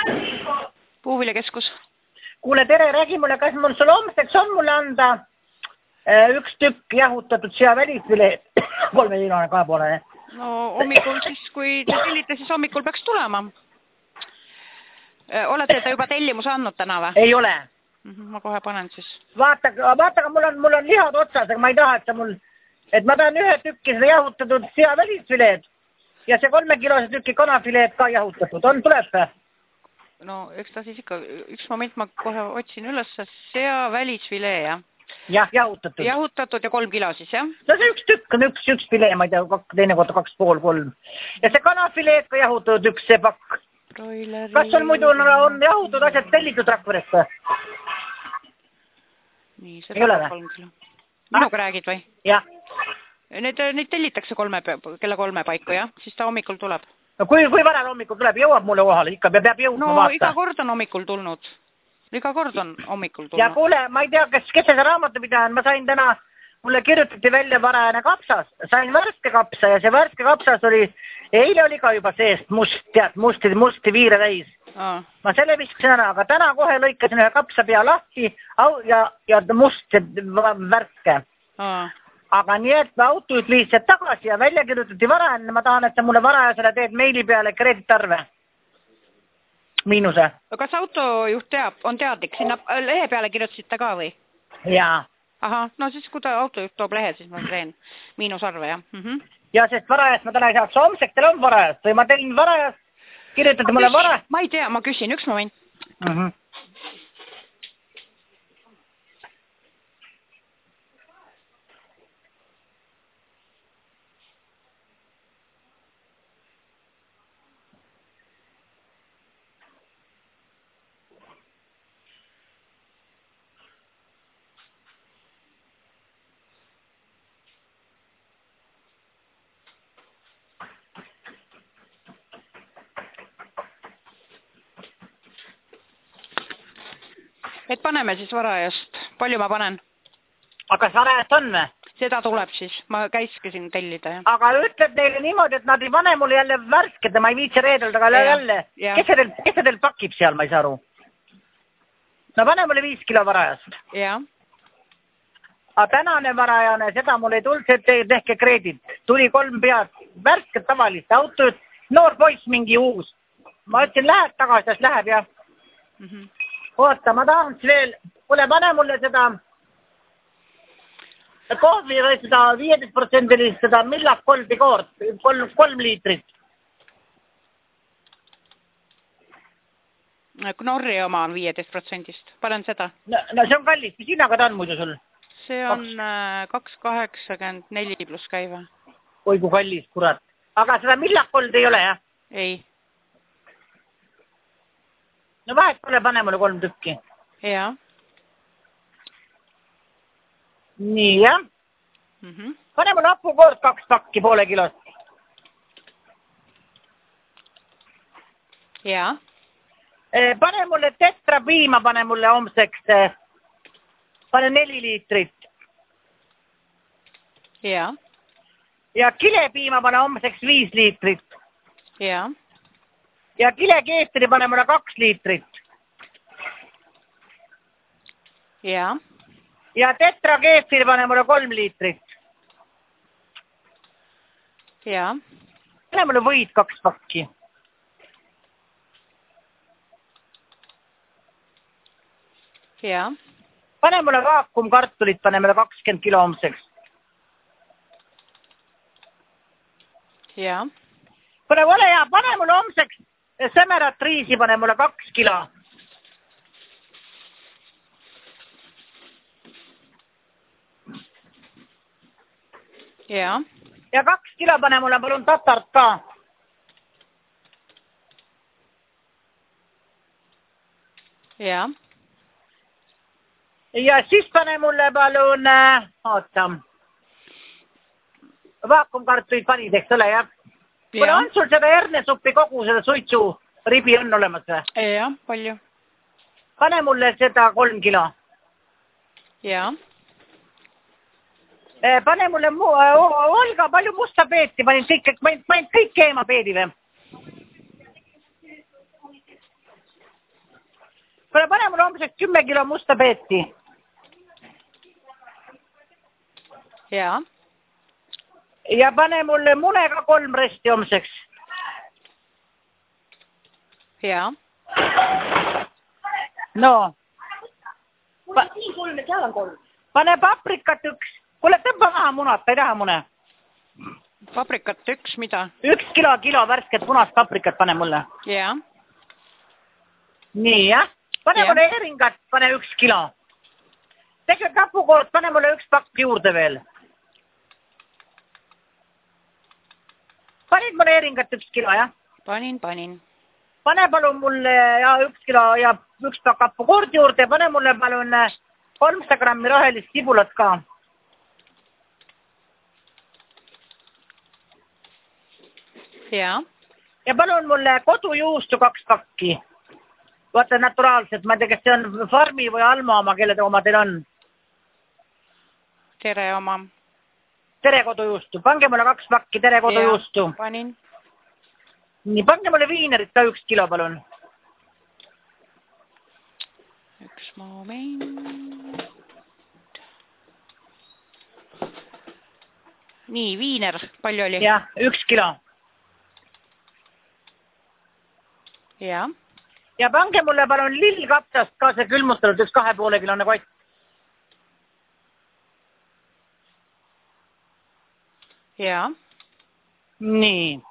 Puuviljakeskus. Kuule, tere, räägi mulle, kas mul sul homseks on mulle anda üks tükk jahutatud sea välisfileed, 3-kiilone kahepoolene. No hommikul siis, kui te tellite, siis hommikul peaks tulema. Olete te juba tellimuse andnud täna või? Ei ole. Ma kohe panen siis. Vaata, mul on lihad otsas, aga ma ei taha, et ma tahan ühe tükki seda jahutatud sea välisfileed ja see 3-kilose tükki kanafileed ka jahutatud. Tuleb või? No eks ta siis ikka, üks moment ma kohe otsin üles, sea välisfilee, jah? Jah, jahutatud. Jahutatud ja 3 kilo siis, jah? No see üks tükk on üks filee, ma ei tea, teine kohta 2,5, 3. Ja see kanafileed ka jahutatud üks see pakk. Kas sul muidu on jahutatud asjad tellitud Rakveresse? Nii, see tuleb 3 kilo. Minuga räägid või? Jah. Neid tellitakse kella 3 paiku, jah? Siis ta hommikul tuleb. No kui vara hommikul tuleb, jõuab mulle kohale, ikka peab jõudma vaata. No iga kord on hommikul tulnud. Iga kord on hommikul tulnud. Ja kuule, ma ei tea, kes see raamatupidaja on, ma sain täna, mulle kirjutati välja varajane kapsas, sain värske kapsa ja see värske kapsas oli, eile oli ka juba seest musti viire täis. Ma selle viskasin ära, aga täna kohe lõikasin ühe kapsa pea lahti ja must värske. Aga nii, et autoid lihtsalt tagasi ja välja kirjutati varajane, ma tahan, et sa mulle varajasele teed meili peale kreditarve. Miinuse. Kas autojuht on teadlik? Sinna lehe peale kirjutasite ka või? Jaa. Aha, no siis kui ta autojuht toob lehe, siis ma teen miinusarve, jah? Ja sest varajast ma täna ei saaks, homseks teil on varajast või ma tegin varajast, kirjutate mulle varajast? Ma ei tea, ma küsin, üks moment. Et paneme siis varajast. Palju ma panen? Aga kas varajast on või? Seda tuleb siis. Ma käiskisin tellida. Ja. Aga ütled neile niimoodi, et nad ei pane mulle jälle värsked ja ma ei viitse reedel taga jälle. Kes see teil pakib seal, ma ei saa aru? No pane mulle 5 kilo varajast. Jah. Aga tänane varajane, seda mul ei tulnud, see tehke kreedit. Tuli 3 pead. Värsked tavalist autod. Noor poiss mingi uus. Ma ütlesin, lähed tagasi, siis läheb ja... Oota, ma tahan veel, kuule, pane mulle seda kohvi või seda 15% seda millak kolbikoort, 3 liitrit. Knorri oma on 15%. Panen seda. No see on kallis, mis hinnaga ta on muidu sul? See on 2,84 pluss käive. Oi kui kallis, kurat. Aga seda millak kold ei ole, jah? Ei. No vahet pole, pane mulle 3 tükki. Jaa. Nii, jah. Pane mulle hapukoort 2 pakki, poole kilost. Jaa. Pane mulle tetra piima, pane mulle homseks. Pane 4 liitrit. Jaa. Ja kilepiima pane homseks 5 liitrit. Jaa. Ja kilekeestri pane mulle 2 liitrit. Jaa. Ja tetra keestri pane mulle 3 liitrit. Jaa. Pane mulle võid 2 pakki. Jaa. Pane mulle vaakumkartulit, pane mulle 20 kilo homseks. Jaa. Pane ole hea, pane mulle homseks semerat riisi, pane mulle 2 kilo. Jaa. Ja 2 kilo pane mulle palun tatart ka. Jaa. Ja siis pane mulle palun, oota, vaakumkartulit panid, eks ole, jah? Kuule, on sul seda hernesuppi kogu seda suitsu ribi on olemas või? Jah, palju. Pane mulle seda 3 kilo. Jaa. Pane mulle, Olga, palju musta peeti, panin kõik keema peedi või? Kuule, pane mulle homseks 10 kilo musta peeti. Jaa. Ja pane mulle mune ka 3 resti homseks. Jaa. No. Siin 3 ja seal on 3. Pane paprikat 1. Kuule, tõmba maha munat, ei taha mune. Paprikat 1, mida? 1 kilo värsket punast paprikat pane mulle. Jaa. Nii, jah. Pane mulle eeringat, pane 1 kilo. Tegelikult kapukoort, pane mulle 1 pakk juurde veel. Panid mulle eeringat 1 kilo, jah? Panin. Pane palun mulle 1 kilo ja 1 pakk kapukoort juurde. Pane mulle palun 300 grammi rohelist sibulat ka. Jaa. Ja palun mulle kodujuustu 2 pakki. Vaata naturaalselt, ma ei tea, kes see on farmi või Alma oma, kelle oma teil on. Tere oma. Tere kodujuustu. Pange mulle 2 pakki tere kodujuustu. Jaa, panin. Nii, pange mulle viinerit ka 1 kilo, palun. Üks moment. Nii, viiner, palju oli? Jah, 1 kilo. Jaa. Ja pange mulle palun lillkapsast ka see külmutatud 2,5 kilone kott. Jaa. Nii.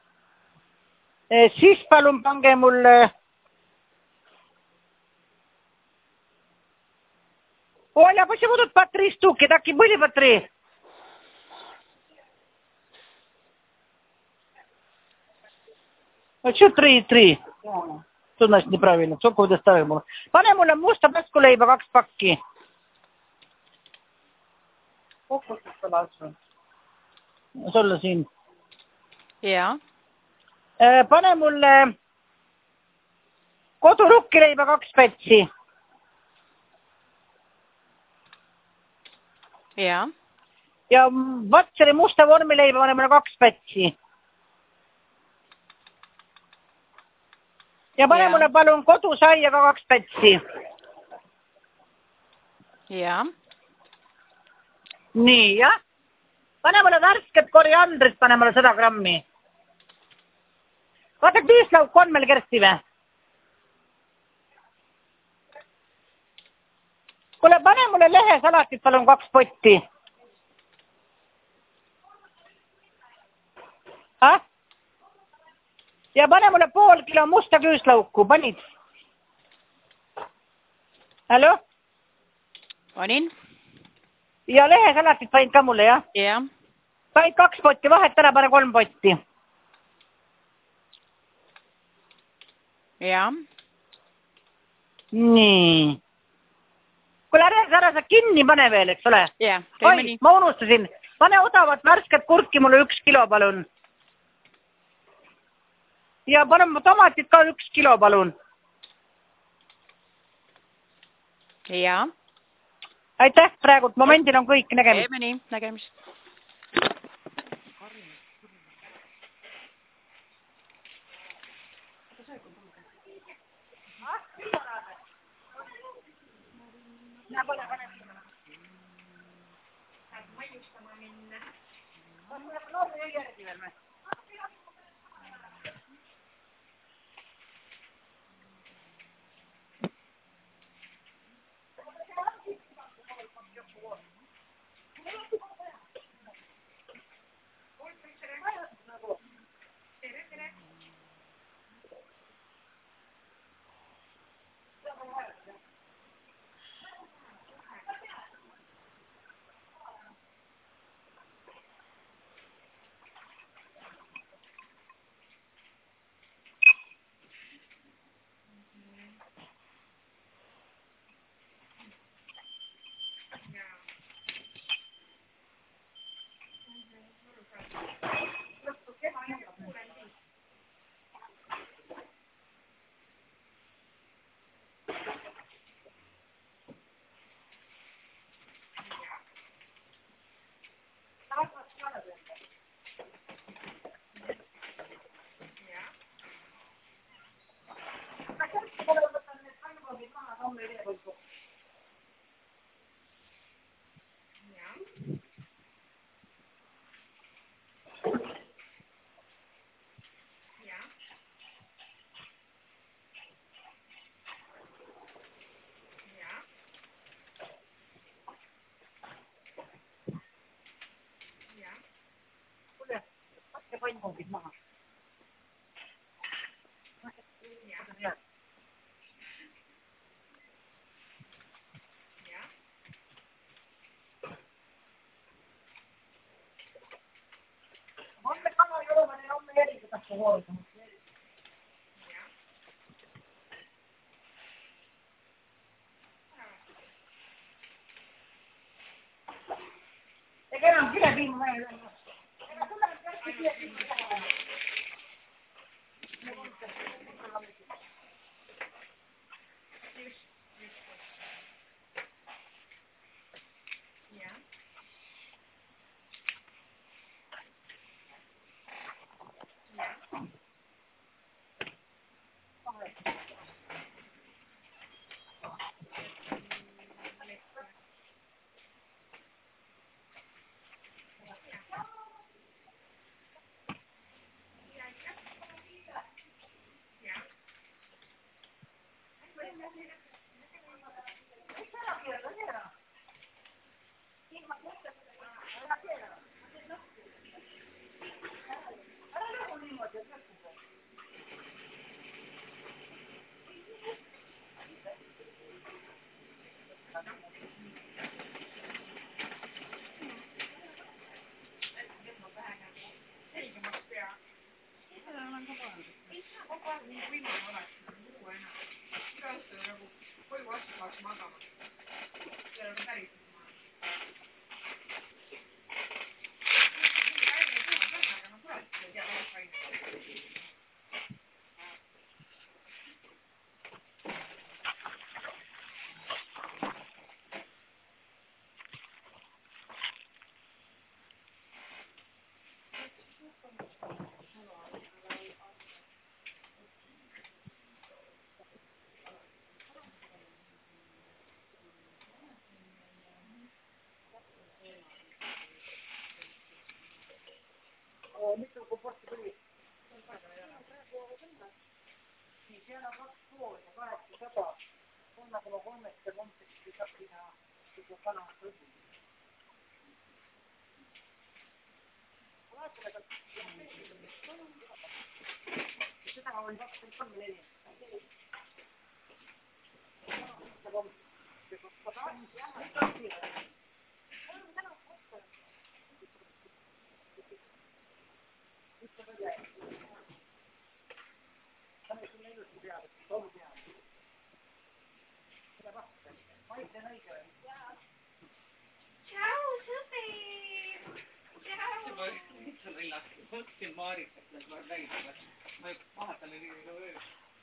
Siis palun pange mulle Oля, почему тут по 3 штуки? Так и были по 3. А что 3? Что значит неправильно? Сколько вы доставили mulle? Pane mulle musta paskuleiba 2 pakki. Sulle siin. Jaa. Pane mulle kodurukkileiba 2 pätsi. Jaa. Ja Vatseri musta vormileiba pane mulle 2 pätsi. Ja pane mulle palun kodusaia ka 2 pätsi. Jaa. Nii, jah. Pane mulle värsket koriandrit, pane mulle 100 grammi. Vaata, piislauk on meil kersti või? Kuule, pane mulle lehesalatit palun 2 potti. Ja pane mulle pool kilo musta küüslauku, panid? Hallo? Panin. Ja lehesalatit panid ka mulle, jah? Jaa. Panid 2 potti, vahet ära, pane 3 potti. Jaa. Nii. Kuule, ära sa kinni pane veel, eks ole? Jaa, teeme nii. Ma unustasin. Pane odavat värsket kurki mulle 1 kilo, palun. Ja pane tomatit ka 1 kilo, palun. Jaa. Aitäh, praegult momendil on kõik, nägemist. Teeme nii, nägemist. Toogid maha. Homme kana jooma, niin homme eritä tässä hoitamassa. Ja kerran kyllä viime päivänä. Nyt on kun posti tuli. Niin siellä on 2,5 ja 800. 3,3 ja 3,2 ja sitten on kanaa ryhmä. Sitä on 2,4. Ciao, Supi! Ciao! Nyt on rillastunut. Otin Maarikka, että mä näin. Mä pahattelin niin kuin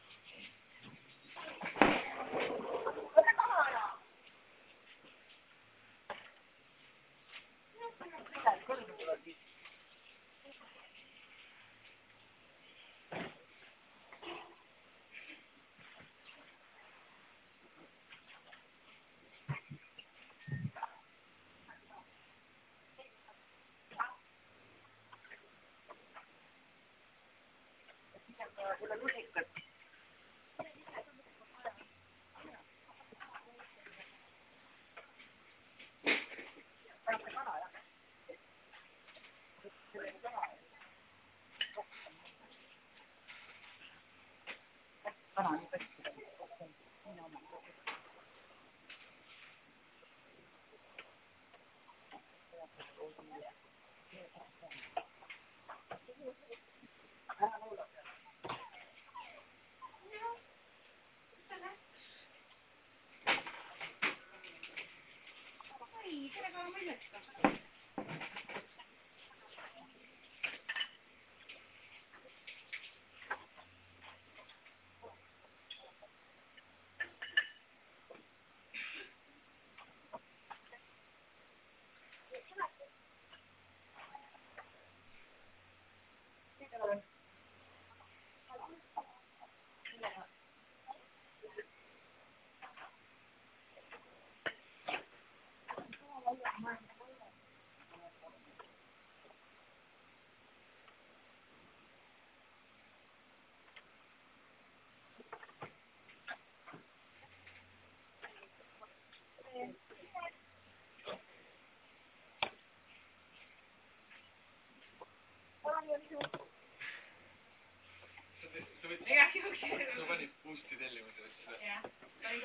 Ai, sellega on millekska.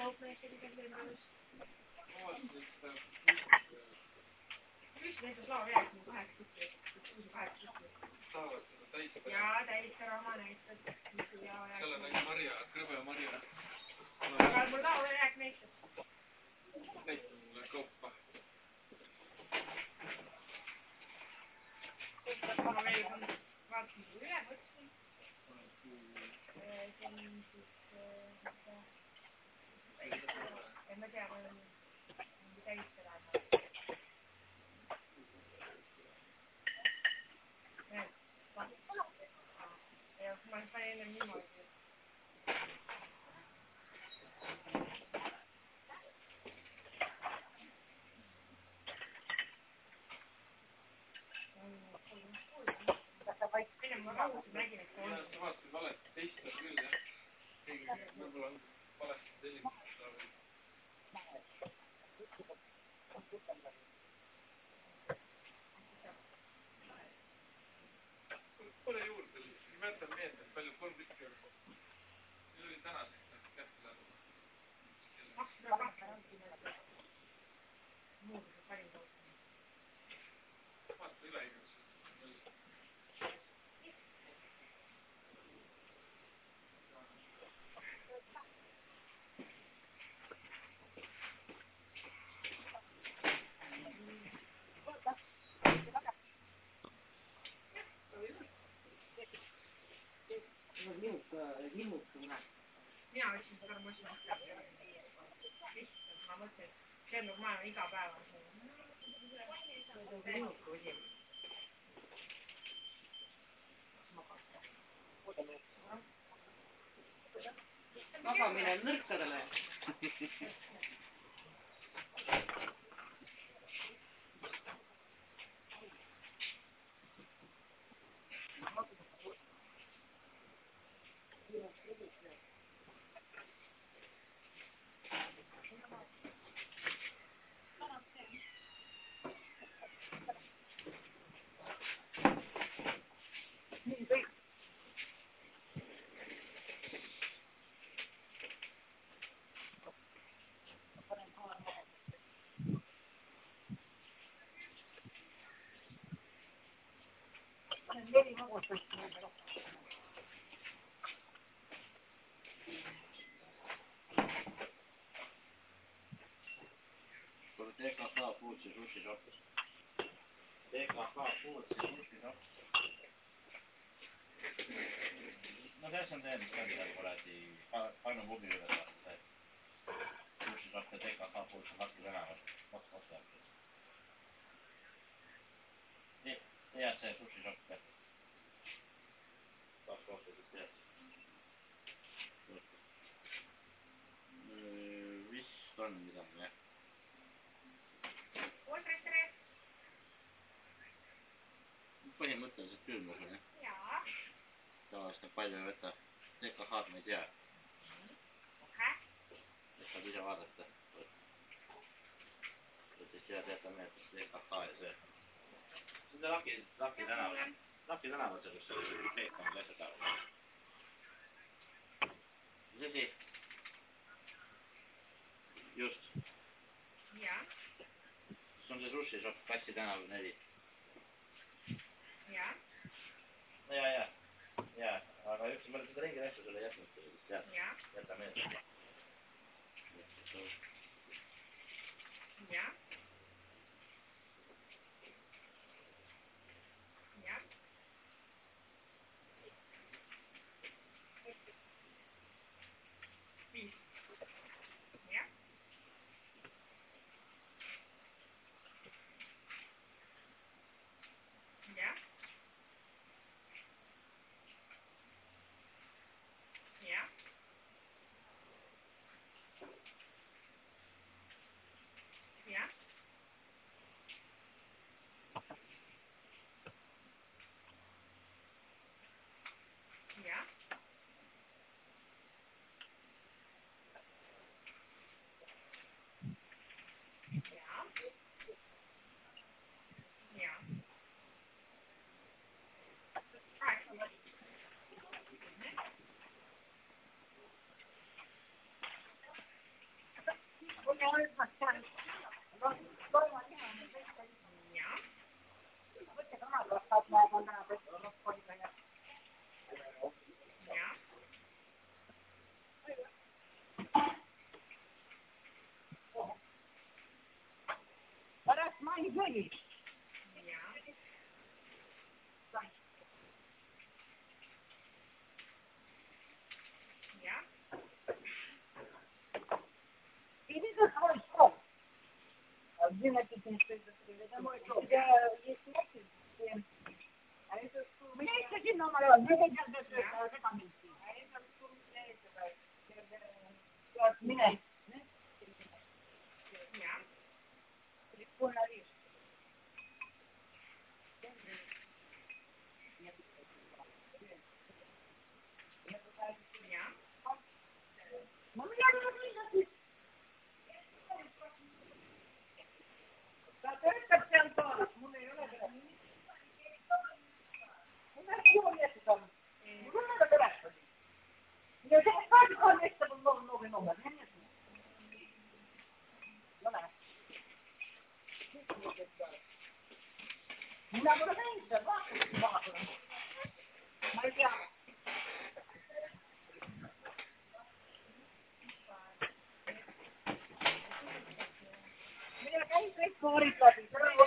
loopmeester, die heeft dus. Just need slaava jääks nagu 8 tükki. 8 tükki. Saavad seda täis. Jaa, täis raha näitad. Seal on nagu marja, krõbe marja. Aga mul laua jääks näitad. Näita mulle kaupa. Ma veel vaatasin üle, mõtlesin. See on siis, ma tea, ma olen täis seda. Ja ma panin enne niimoodi. Enne ma rahusin nägin, et see on. Sa vaatasid valesti teistel küll, jah. Võib-olla on valesti tellinud. Pole juurde, ma jätan meelde, et palju 3 tükki on. Meil oli tänaseks kätte läbi. 220. Muutused panin koos. Vaata üle igaks. Nimutsuna. Mina võtsin seda mõtlemist läbi. Lihtsalt ma mõtlen, see on normaalne iga päeva. Nimutku ülim. Magamine on nõrkadele. TKK Foods ja Sushi Shop. TKK Foods ja Sushi Shop. No tässä on tehnyt sitä, mitä kurati Painon klubi yhdessä. Sushi Shop ja TKK Foods on Vakki Venävässä. Vakki. TSC Sushi Shop. Kaksi kohtuutus TSC. Vist on midagi, jah. Põhimõtteliselt küll, ma usun, jah. Jaa. Tavaliselt palju ei võta. TKH-d ma ei tea. Et saad ise vaadata. Et siis teada meelt, et TKH ja see. See on Laki tänaval. Laki tänaval see, kus see peekanud asjad taha. Mis asi? Just. Jaa. See on see Sushi Shop Kassi tänaval 4. Jaa. No jaa. Aga üks, ma olen seda ringi asju sulle jätnud. Jaa. Jäta meelde. Jaa. Jaa. Viis. Jaa. Jaa. Jaa. Jaa. Paras mai găi. Mine. Sorry,